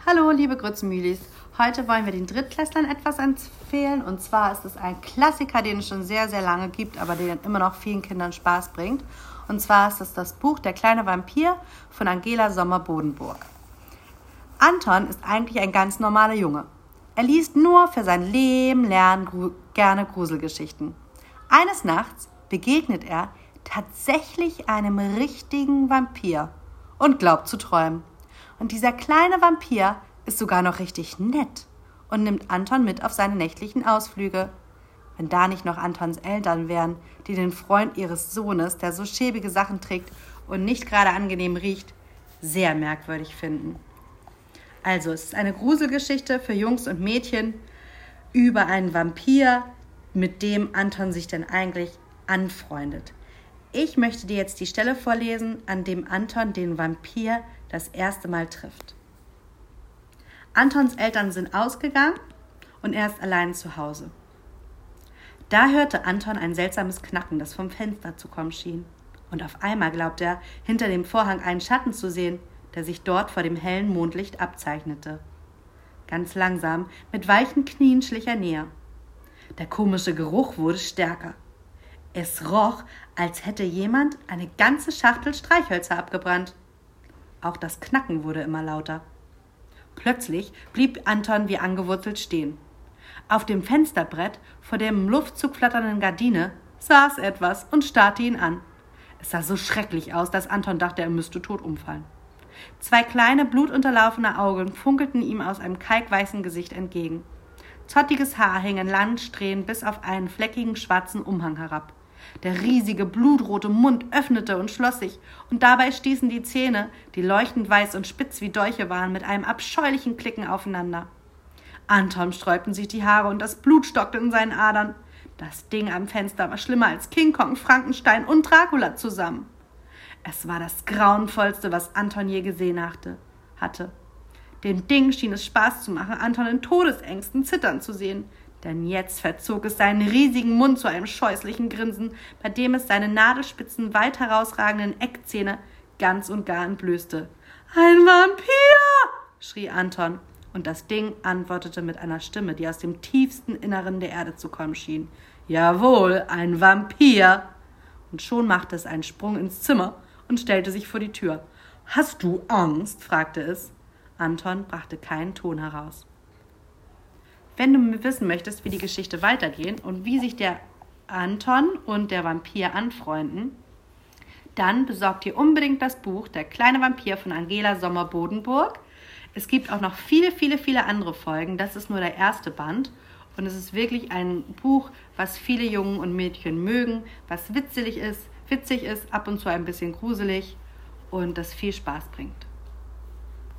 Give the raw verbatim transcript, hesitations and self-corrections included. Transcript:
Hallo liebe Grützmühlis, heute wollen wir den Drittklässlern etwas empfehlen und zwar ist es ein Klassiker, den es schon sehr, sehr lange gibt, aber der immer noch vielen Kindern Spaß bringt. Und zwar ist es das Buch Der kleine Vampir von Angela Sommer-Bodenburg. Anton ist eigentlich ein ganz normaler Junge. Er liest nur für sein Leben, Lernen gru- gerne Gruselgeschichten. Eines Nachts begegnet er tatsächlich einem richtigen Vampir und glaubt zu träumen. Und dieser kleine Vampir ist sogar noch richtig nett und nimmt Anton mit auf seine nächtlichen Ausflüge. Wenn da nicht noch Antons Eltern wären, die den Freund ihres Sohnes, der so schäbige Sachen trägt und nicht gerade angenehm riecht, sehr merkwürdig finden. Also, es ist eine Gruselgeschichte für Jungs und Mädchen über einen Vampir, mit dem Anton sich denn eigentlich anfreundet. Ich möchte dir jetzt die Stelle vorlesen, an dem Anton den Vampir das erste Mal trifft. Antons Eltern sind ausgegangen und er ist allein zu Hause. Da hörte Anton ein seltsames Knacken, das vom Fenster zu kommen schien. Und auf einmal glaubt er, hinter dem Vorhang einen Schatten zu sehen, der sich dort vor dem hellen Mondlicht abzeichnete. Ganz langsam, mit weichen Knien schlich er näher. Der komische Geruch wurde stärker. Es roch, als hätte jemand eine ganze Schachtel Streichhölzer abgebrannt. Auch das Knacken wurde immer lauter. Plötzlich blieb Anton wie angewurzelt stehen. Auf dem Fensterbrett, vor der im Luftzug flatternden Gardine, saß etwas und starrte ihn an. Es sah so schrecklich aus, dass Anton dachte, er müsste tot umfallen. Zwei kleine, blutunterlaufene Augen funkelten ihm aus einem kalkweißen Gesicht entgegen. Zottiges Haar hing in langen Strähnen bis auf einen fleckigen schwarzen Umhang herab. Der riesige, blutrote Mund öffnete und schloss sich, und dabei stießen die Zähne, die leuchtend weiß und spitz wie Dolche waren, mit einem abscheulichen Klicken aufeinander. Anton sträubten sich die Haare und das Blut stockte in seinen Adern. Das Ding am Fenster war schlimmer als King Kong, Frankenstein und Dracula zusammen. Es war das Grauenvollste, was Anton je gesehen hatte. Dem Ding schien es Spaß zu machen, Anton in Todesängsten zittern zu sehen. Denn jetzt verzog es seinen riesigen Mund zu einem scheußlichen Grinsen, bei dem es seine nadelspitzen, weit herausragenden Eckzähne ganz und gar entblößte. »Ein Vampir!« schrie Anton, und das Ding antwortete mit einer Stimme, die aus dem tiefsten Inneren der Erde zu kommen schien. »Jawohl, ein Vampir!« Und schon machte es einen Sprung ins Zimmer und stellte sich vor die Tür. »Hast du Angst?« fragte es. Anton brachte keinen Ton heraus. Wenn du wissen möchtest, wie die Geschichte weitergeht und wie sich der Anton und der Vampir anfreunden, dann besorgt dir unbedingt das Buch Der kleine Vampir von Angela Sommer-Bodenburg. Es gibt auch noch viele, viele, viele andere Folgen. Das ist nur der erste Band. Und es ist wirklich ein Buch, was viele Jungen und Mädchen mögen, was witzig ist, witzig ist, ab und zu ein bisschen gruselig und das viel Spaß bringt.